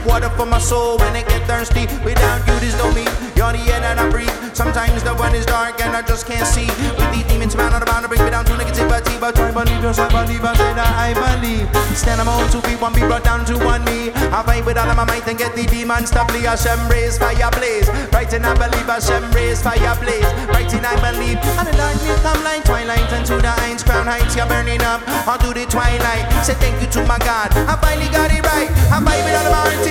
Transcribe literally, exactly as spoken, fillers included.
water for my soul when I get thirsty. Without you there's no me, you're the air that I breathe. Sometimes the one is dark and I just can't see. With these demons man on the bound to bring me down to negativity. But I believe, just I believe, I said that I believe. Stand I'm on to be one, be brought down to one knee. I fight with all of my might and get the demons to flee. Hashem raise fire blaze, right and I believe. Hashem raise fire blaze, right and I believe. And the darkness come like twilight, and to the heights, crown heights, you're burning up onto the twilight. Say thank you to my God, I finally got it right. I fight with all of my heart